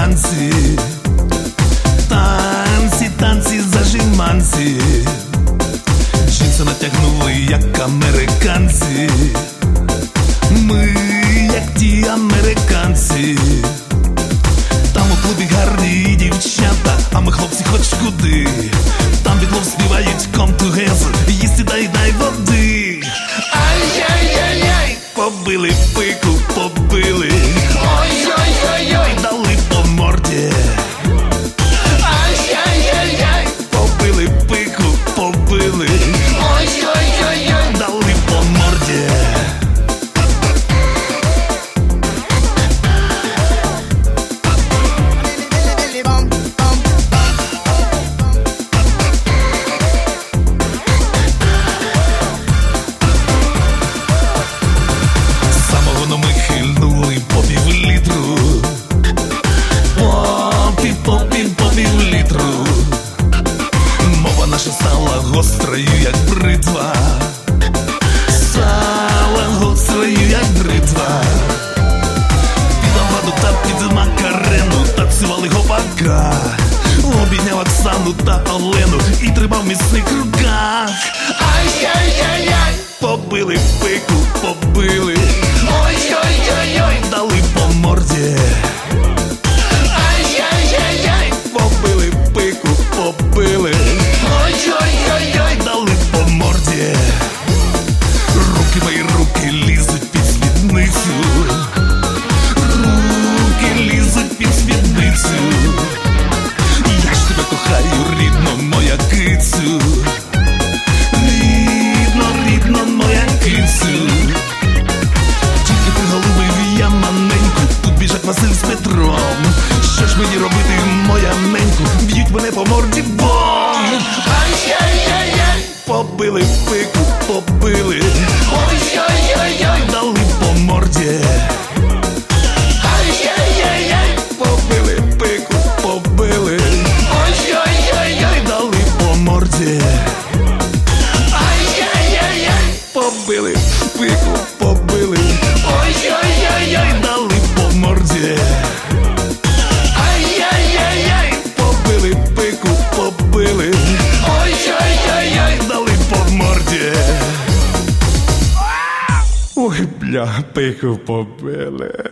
танці, танці, танці, зажиманці. Джинси натягнули, як американці. Ми, як ті американці. Там у клубі гарні дівчата, а ми хлопці хоч куди. Там від лов співають come together, їсти дай води. Ай-яй-яй-яй, побили пику, побили. Ой-ой-ой-ой, дали по морді. Ай-яй-яй-яй, побили пику, побили. Ой-ой-ой-ой, дали по морді. Стала гострою, як бритва. Стала гострою, як бритва. Під аваду та під Макарену танцювали гопака. Обійняв Оксану та Олену і тримав в міцних руках. Ай-яй-яй-яй, побили пику, побили. Ой-ой-ой-ой, дали по морді. Ай-яй-яй-яй, побили пику, побили. Ой-ой-ой-ой, дали по морді. Руки мої, руки лізуть під спідницю. Руки лізуть під спідницю. Я ж тебе кохаю, рідно, моя кицю. Рідно, рідно, моя кицю. Тільки приголубив я маненьку, тут біжать Василь з Петром. Що ж мені робити, моя неньку? Б'ють мене по морді, бом! Ай-яй-яй-яй, побили пику, побили. Ой-ой-ой-ой, дали по морді. Ай-яй-яй-яй, побили пику, побили. Ой-ой-ой-ой, дали по морді. Ай-яй-яй-яй, побили пику, побили. Ой-ой-ой-ой, дали по морді. Ай-яй-яй-яй, побили пику, побили. Ой-ой-ой-ой, дали по морді. Ой, бля, пику побили.